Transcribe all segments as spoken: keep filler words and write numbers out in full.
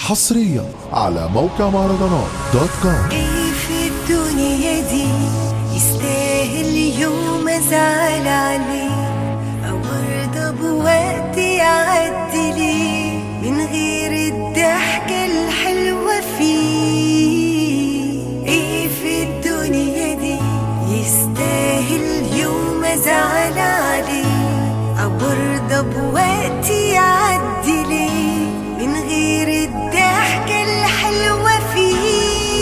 حصريا على موقع مهرجانات دوت كوم. ايه في الدنيا دي يستاهل يوم ازعل عليه او ارضى بوقت يعدي ليه من غير الضحكة الحلوة فيه؟ ايه في الدنيا دي يستاهل يوم ازعل عليه او ارضى بوقت يعدي ليه من غير الضحكة الحلوة فيه؟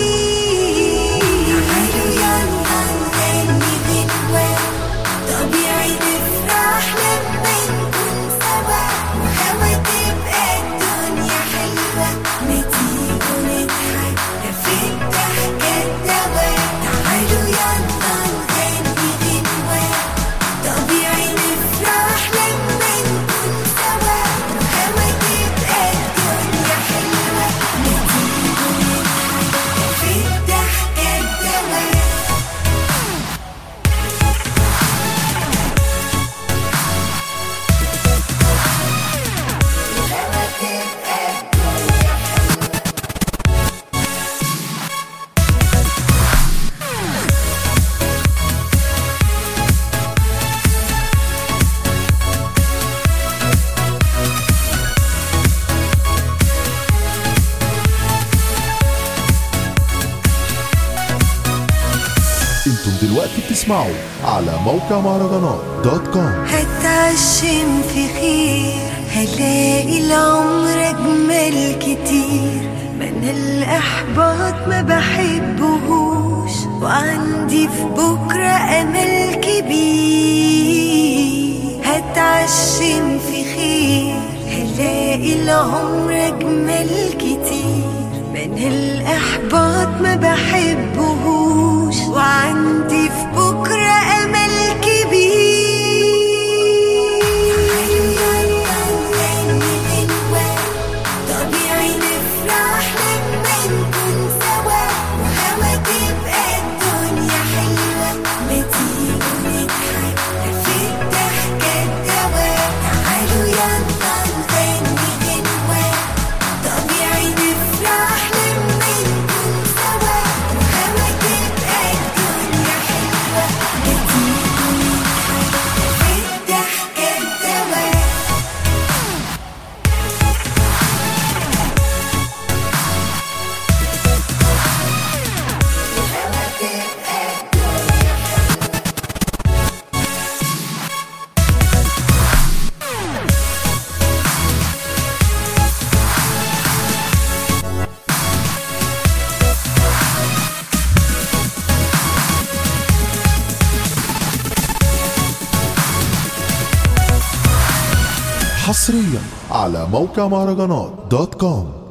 تعالوا يلا نغني غنوة طبيعي نفرح لما نكون سوا وهوا تبقى الدنيا حلوة نطير ونضحك في الضحكة الدوا. تعالوا يلا نغني غنوة طبيعي نفرح لما نكون سوا وهوا تبقى الدنيا حلوة نطير ونضحك في الضحكة الدوا. انتم دلوقتي بتسمعوا على موقع مهرجانات دوت كوم. هتعشم في خير هلاقي العمر اجمل كتير، ما انا الاحباط ما بحبهوش وعندي في بكره امل كبير. هتعشم في خير هلاقي العمر اجمل كتير، ما انا الاحباط ما بحبهوش وعندي في بكره امل كبير. طبيعي نفرح لما نكون سوا وهوا تبقى الدنيا حلوة نطير ونضحك في الضحكة الدوا. تعالوا يلا نغني غنوة طبيعي نفرح لما نكون سوا وهوا تبقى الدنيا حلوة نطير ونضحك في الضحكة الدوا. حصريا على موقع مهرجانات دوت كوم.